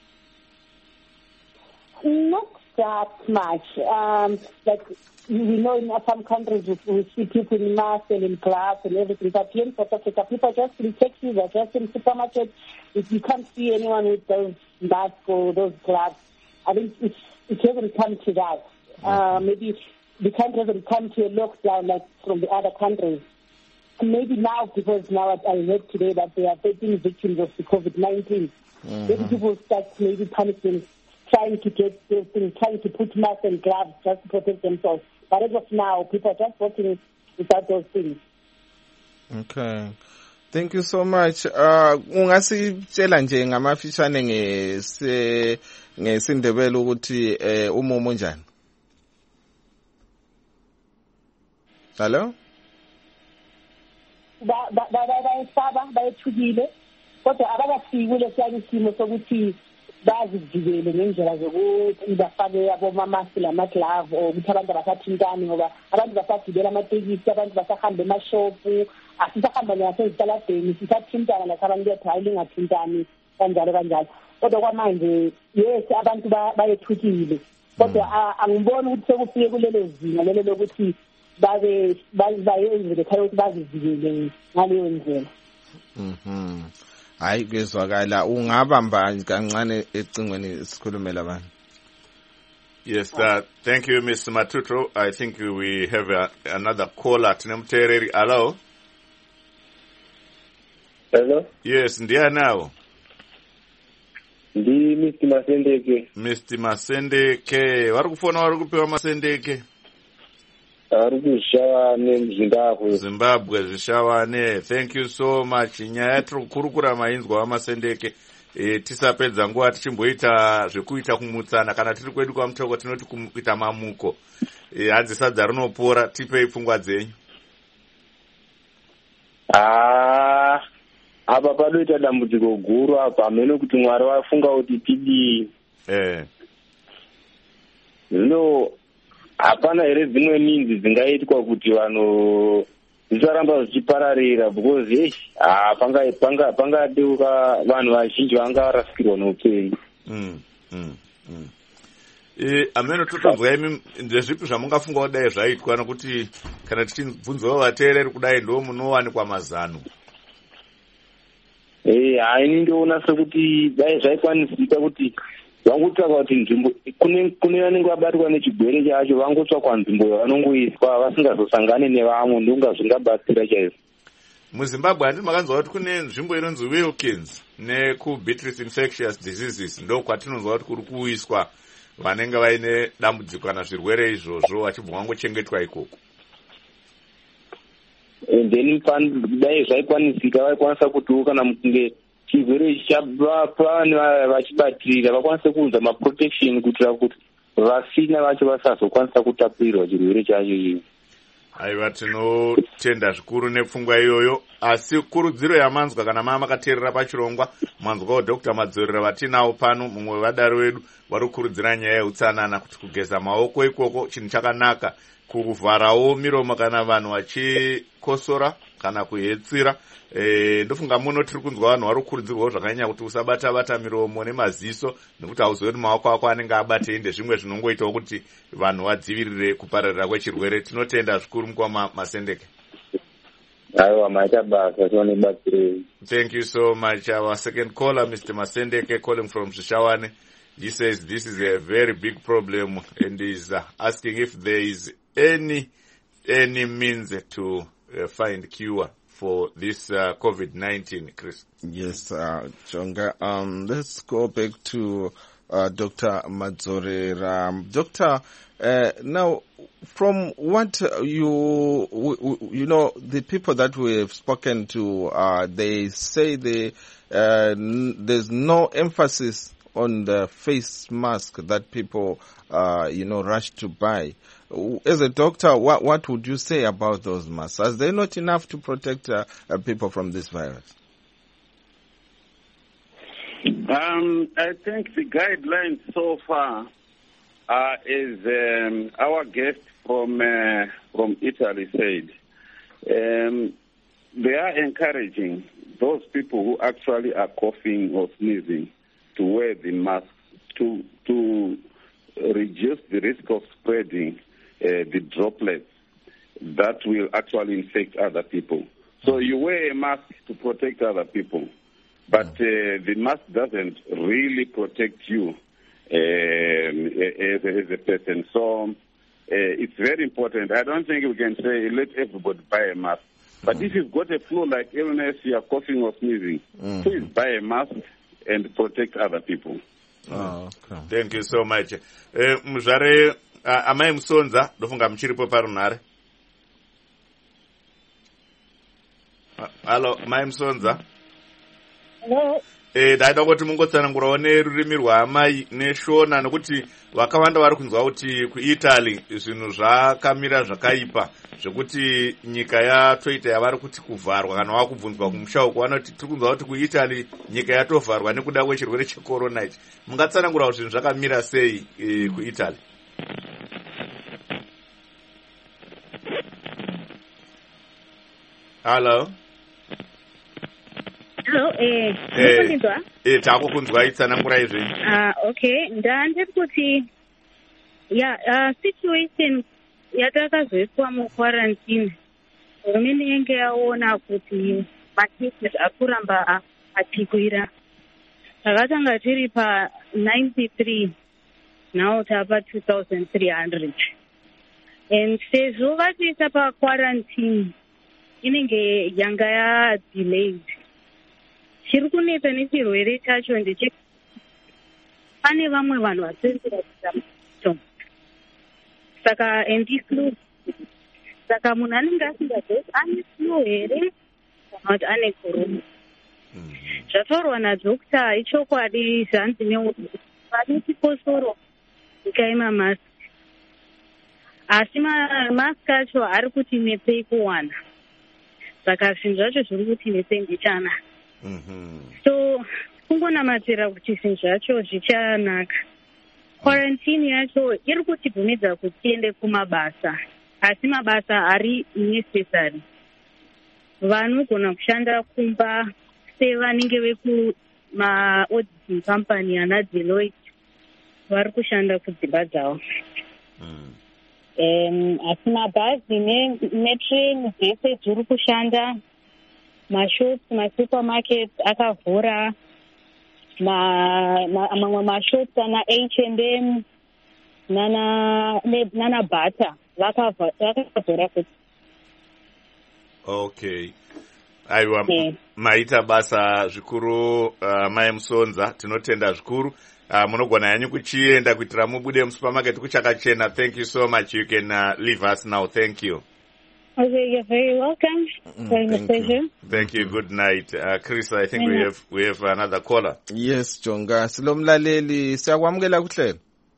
Not that much. Like, we know in some countries we see people in masks and in gloves and everything, but here in South Africa, people are just in taxis or just in supermarkets. If you can't see anyone with those masks or those gloves, I think it hasn't come to that. Maybe the country hasn't come to a lockdown like from the other countries. Maybe now, because now I heard today that there are 13 victims of the COVID-19. Maybe people start maybe panicking, trying to get those things, trying to put masks and gloves just to protect themselves. But as of now, people are just working without those things. Okay. Thank you so much. Ungasitshela nje ngamafishane ngesindebele ukuthi umumo njani? Hello? Bayesaba, bayethukile, kodwa abakafiki kulesiyani isimo sokuthi bazivikele ngendlela zokuthi bafake abomamasi lamaglavu ukuthi abantu abasathintani, ngoba abantu basagibela amatekisi, abantu basahamba emashopu, asisahamba ngasezitaladeni, sisathintana lasabantu bethu, hayi lingathintani kanjalo kanjalo. Kodwa kwamanje yes abantu bayethukile, kodwa angiboni ukuthi sekufike kulelo zinga lelo lokuthi bayenzele khaya ukuthi bazivikele ngaleyo ndlela. Hayi kezwakala ungabamba kancane ecingweni sikhulumela abantu. Yes, thank you, Ms. Matutu. I think we have another caller. Tinemtereri. Hello? Hello? Yes, ndiya now. Ndi Mr. Masendeke. Mr. Masendeke. Warikufona warikupewa Masendeke? Zimbabwe zvishawane. Thank you so much. Nyaya tiri kukurukura mainzwa wamasendeke tisapedza nguva tichimboita zvekuita kumutsana, kana tiri kwedu kwamutoko tinoti kuita mamuko. Hadzi sadza rinopora, tipei pfungwa dzenyu. Apa padoita dambudziko guru apa, hameno kuti Mwari wafunga kuti tidii. Zvino hapana here dzimwe minzi dzingaitwa kuti vanhu zvisaramba zvichipararira, because pangadeuka vanhu vazhinji vanga varasikirwa noupenyu. Ameno totonzwa imi ndezvipi zvamungafunga kudai zvaitwa, nokuti kana tichibvunzawo vateereri kudai ndo munowanikwa mazano. Ini ndoona sekuti dai zvaikwanisika kuti vangotsvaka kuti nzvimbo kune vanenge vabatwa nechigwere chacho, vangotsvakwa nzvimbo yavanongoiswa vasingazosangane nevamwe, ndonga zvingabatsira chaizvo. MuZimbabwe handiti makanzwa kuti kune nzvimbo inonzi Wilkins nekuBeatrice Infectious Diseases, ndo kwatinonzwa kuti kuri kuiswa vanenge vaine dambudziko kana zvirwere izvozvo vachibva vangochengetwa ikoko. Then dai zvaikwanisika vaikwanisa kutiwo kana mukunge chirwere chapava vachibatirira vakwanise kuunza maprotection kuitira kuti vasina vacho vasazokwanisa kutapurirwa chirwere chacho. Aiva, tinotenda zvikuru nepfungwa iyoyo. Asi kurudziro yamanzwa kana makateerera pachirongwa, manzwawo Dr. Madzorera vatinawo pano, mumwe wevadari wedu vari kukurudzira nyaya yeutsanana, kuti kugeza maoko ikoko chinhu chakanaka, kuvharawo miromo kana vanhu vachikosora kana kuhetsira. Ndofunga muno tiri kunzwa vanhu vari kukurudzirwawo zvakanyanya kuti usabata miromo nemaziso, nekuti hauzivi maoko ako anenge abatei ndezvimwe zvinongoitawo kuti vanhu vadzivirire kupararira kwechirwere. Tinotenda zvikuru mukoma Masendeke. Aiwa, maita basa, tione batsirei. Thank you so much. Our second caller, Mr. Masendeke, calling from Shishawane. He says this is a very big problem and is asking if there is any means to find cure for this COVID-19, Chris. Yes, Chonga. Let's go back to Dr. Madzorera. Doctor, now, from what you know, the people that we have spoken to, they say there's no emphasis on the face mask that people, rush to buy. As a doctor, what would you say about those masks? Are they not enough to protect people from this virus? I think the guidelines so far is our guest from Italy said. They are encouraging those people who actually are coughing or sneezing to wear the mask to reduce the risk of spreading the droplets that will actually infect other people. So you wear a mask to protect other people, but the mask doesn't really protect you as a person. So it's very important. I don't think we can say let everybody buy a mask. But if you've got a flu-like illness, you are coughing or sneezing, please buy a mask and protect other people. Okay. Thank you so much. Muzvare amai Musonza, ndofunga muchiripo parunhare. Hello, mai Musonza. Hello. Ndaida kuti mungotsanangurawo nerurimi rwaamai neshona, nokuti vakawanda vari kunzwa kuti kuItaly zvinhu zvakamira zvakaipa, zvekuti nyika yatoita yavari kuti kuvharwa. Kana wakubvunzwa kumusha uko vanoti tiri kunzwa kuti kuItaly nyika yatovharwa nekuda kwechirwere checorona ichi. Mungatsanangura kuti zvinhu zvakamira sei kuItaly? Hello. Hello, takukunzwa itsanangurai zvenyu. Okay, ndandiri kuti situation yatakazoiswa muquarantine, hurumende yenge yaona kuti macases akuramba achikwira. Takatanga tiri pa 93, now tapa 2,300. And sezvo vatiisa pa quarantine inenge yanga ya delayed. Chiri kunetsa nechirwere chacho ndeche pane vamwe vanhu vasenzera kuita saka flu. Saka munhu anenge asingazivi ane flu here kana kuti ane corona. zvataurwa nadhokta ichokwadi zvanzi vane chikosoro nyika yemamasiki, asi mamasiki acho ari kuti netsei kuwana, saka zvinhu zvacho zviri kuti netsei mbichana. So kungonamatira kuti zvinhu zvacho zvichanaka. Quarantine yacho iri kutibvumidza kuti tiende kumabasa, asi mabasa ari necessary. Vanogona kushanda kumba sevanenge vekumaauditing company ana Deloitte vari kushanda kudzimba dzavo. Asi mabhazi netrain dzese dziri kushanda, mashops, masupermarkets akavhura, mamwe mashops ana H&M nana Bata vakavhura kuti. Okay. Aiwa, maita basa zvikuru Mai Musonza, tinotenda zvikuru. Munogona yanyu kuchienda kuitira mubude musupermarket kuchakachena. Thank you so much. You can leave us now. Thank you. Okay, you're very welcome. Very much pleasure. Thank you. Good night. Chris, I think we have another caller. Yes, Jonga. Silomlaleli, siyakwamukela kuhlelo.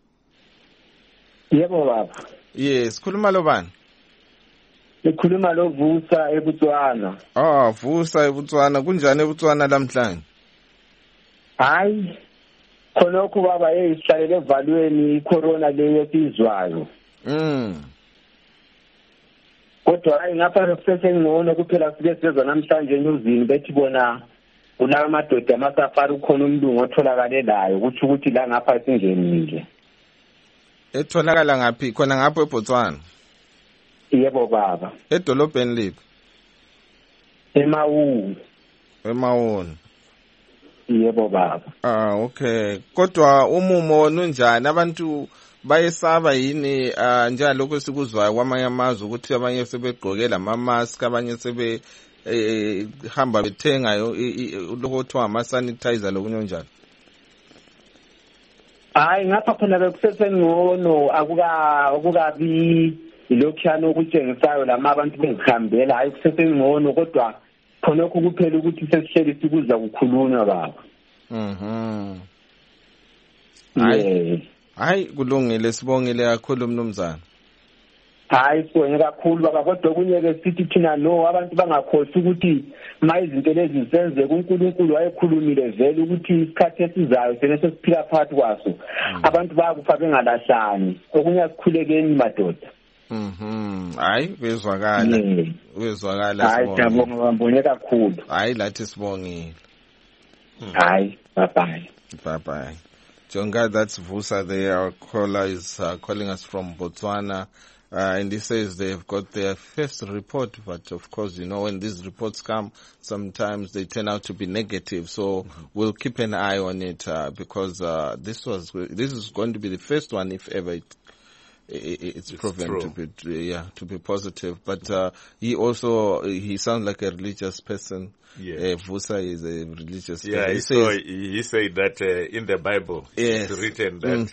Yebo baba. Yes, khuluma lo bani? Ngikhuluma lo Vusa eBotswana. Vusa eBotswana. Kunjani eBotswana lamhlanje? Hayi. Khonokho baba eyihlalele evalweni icorona leyo sizwayo. Kodwa hayi ngapha sesengcono kuphela sike sizwe namhlanje enyuzini bethi bona kulawa madoda amasafari ukhona umlungu otholakale layo ukuthi la ngapha singenile. Etholakala ngaphi? Khona ngapho eBotswana? Yebo baba. Edolobheni liphi? Emawuni. Yebo baba. Okay. Kodwa umumo nunjani? Abantu bayesaba yini njalokho sikuzwayo kwamanye amazwe ukuthi abanye sebegqoke lama-mask, abanye sebe hamba bethengayo lokho kuthiwa ama-sanitizer lokunjalo? Hayi ngapha khona bekusesengcono akukabi ilokhuyana okutshengisayo lama abantu bengihambela, hayi kusesengcono, kodwa khonokho kuphela ukuthi sesihleli sikuza kukhulunywa baba. Hayi kulungile, sibongile kakhulu mnumzana. Hayi sibonge kakhulu baba, kodwa kunyeke sithi thina no abantu bangakhosi ukuthi izinto lezi zisenzeka. uNkulunkulu wayekhulumile vele ukuthi isikhathi esizayo sene sesiphila phakathi kwaso abantu bayakufa bengalahlani, okunye akukhulekeni madoda. Hayi bezwakala. Hayi siyabonga mbonye kakhulu. Hayi lathi sibongile. Hayi bye. Jonga, that's Vusa there. Our caller is calling us from Botswana. And he says they've got their first report, but of course, when these reports come, sometimes they turn out to be negative. So we'll keep an eye on it this is going to be the first one, if ever it's proven to be positive. But he sounds like a religious person. Vusa is a religious person. He said that in the Bible it's written that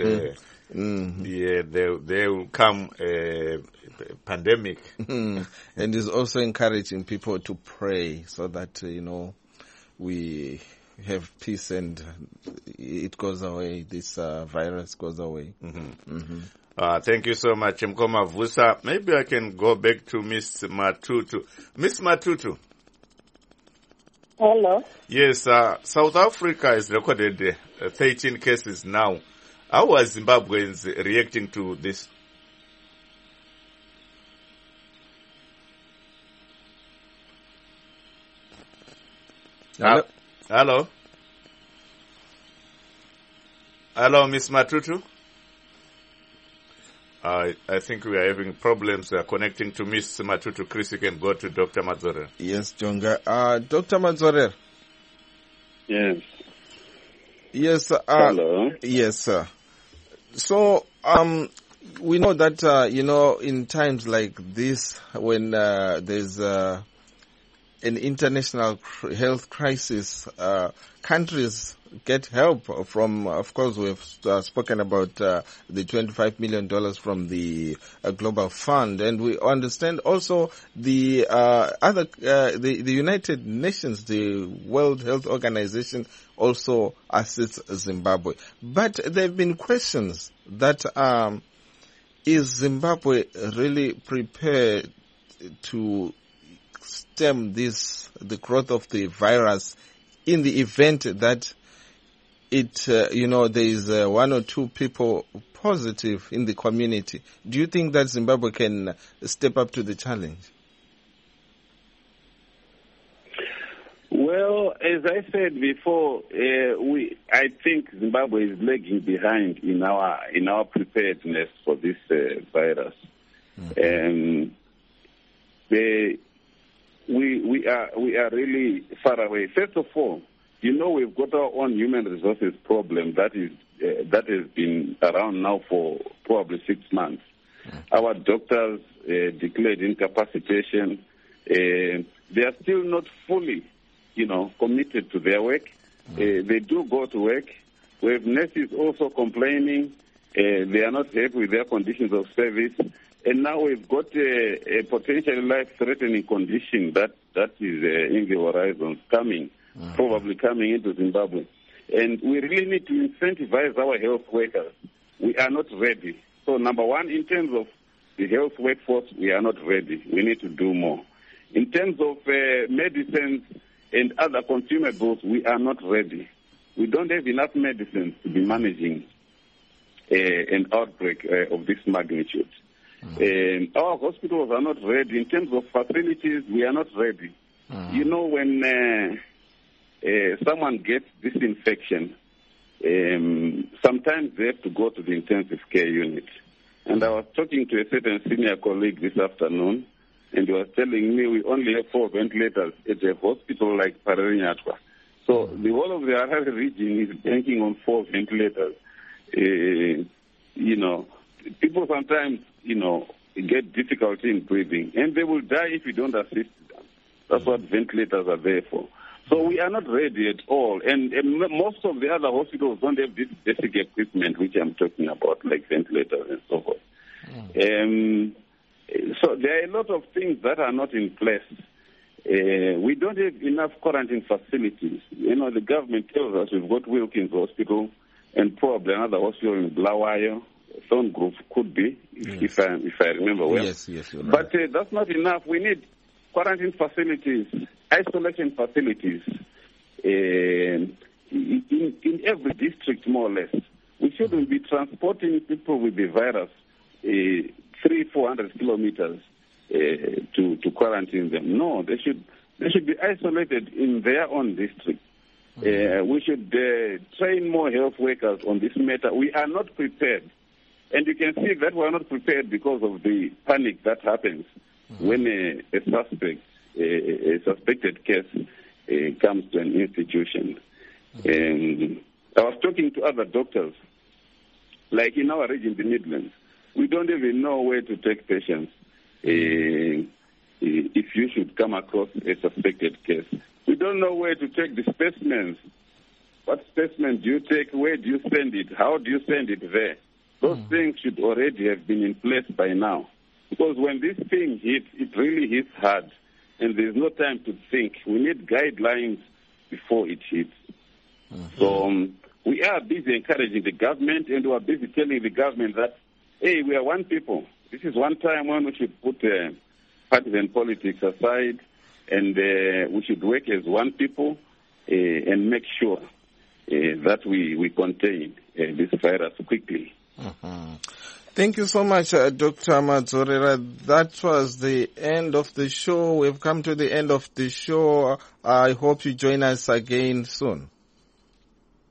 there will come a pandemic. And he's also encouraging people to pray so that we have peace and it goes away, this virus goes away. Thank you so much, Mkoma Vusa. Maybe I can go back to Miss Matutu. Miss Matutu. Hello. Yes, South Africa has recorded 13 cases now. How are Zimbabweans reacting to this? Hello? Hello, Miss Matutu? I think we are having problems connecting to Miss Matutu. Chris, you can go to Dr. Madzorer. Yes, Jonga. Dr. Madzorer. Yes. Yes. Hello. Yes, sir. So, we know that, in times like this, when there's an international health crisis, countries get help from, of course, we've spoken about the $25 million from the Global Fund, and we understand also the the United Nations, the World Health Organization, also assists Zimbabwe. But there have been questions that is Zimbabwe really prepared to stem the growth of the virus in the event that there is one or two people positive in the community? Do you think that Zimbabwe can step up to the challenge? Well, as I said before, I think Zimbabwe is lagging behind in our preparedness for this virus. Mm-hmm. We are really far away. First of all, we've got our own human resources problem that has been around now for probably 6 months. Our doctors declared incapacitation. They are still not fully, committed to their work. They do go to work. We have nurses also complaining. They are not happy with their conditions of service. And now we've got a potentially life-threatening condition that is in the horizon probably coming into Zimbabwe. And we really need to incentivize our health workers. We are not ready. So number one, in terms of the health workforce, we are not ready. We need to do more. In terms of medicines and other consumables, we are not ready. We don't have enough medicines to be managing an outbreak of this magnitude. Our hospitals are not ready. In terms of facilities, we are not ready. When someone gets this infection, sometimes they have to go to the intensive care unit. And I was talking to a certain senior colleague this afternoon, and he was telling me we only have 4 ventilators at a hospital like Pararinyatwa. So the whole of the Harare region is banking on 4 ventilators. People sometimes, get difficulty in breathing, and they will die if you don't assist them. That's what ventilators are there for. So we are not ready at all, and most of the other hospitals don't have this basic equipment which I'm talking about, like ventilators and so forth. So there are a lot of things that are not in place. We don't have enough quarantine facilities. The government tells us we've got Wilkins Hospital and probably another hospital in Bulawayo. Thorn Grove could be, if I remember well. Yes, you're right. But that's not enough. We need quarantine facilities, isolation facilities in every district, more or less. We shouldn't be transporting people with the virus 300-400 kilometers to quarantine them. No, they should be isolated in their own district. We should train more health workers on this matter. We are not prepared. And you can see that we are not prepared because of the panic that happens when a suspected case comes to an institution. And I was talking to other doctors, like in our region, the Midlands. We don't even know where to take patients if you should come across a suspected case. We don't know where to take the specimens. What specimen do you take? Where do you send it? How do you send it there? Those things should already have been in place by now. Because when this thing hits, it really hits hard. And there's no time to think. We need guidelines before it hits. So we are busy encouraging the government, and we are busy telling the government that, hey, we are one people. This is one time when we should put partisan politics aside, and we should work as one people and make sure that we contain this virus quickly. Thank you so much, Dr. Madzorera. That was the end of the show. We've come to the end of the show. I hope you join us again soon.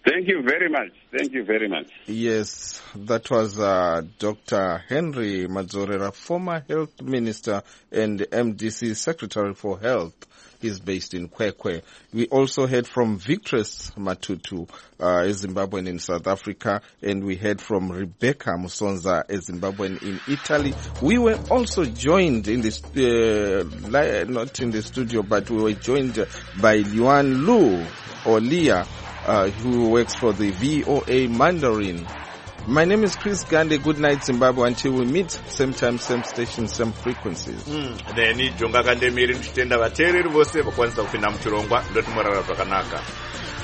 Thank you very much. Thank you very much. Yes, that was Dr. Henry Madzorera, former health minister and MDC secretary for health. He's based in Kwekwe. We also heard from Victress Matutu, a Zimbabwean in South Africa, and we heard from Rebecca Musonza, a Zimbabwean in Italy. We were also joined in this, not in the studio, but we were joined by Yuan Lu, or Leah, who works for the VOA Mandarin. My name is Chris Gande. Good night, Zimbabwe. Until we meet, same time, same station, same frequencies. Neni Jonga Kandemiri, Mshitenda Vatereri vose vakwanisa kupinda muchirongwa ndoti morara zvakanaka.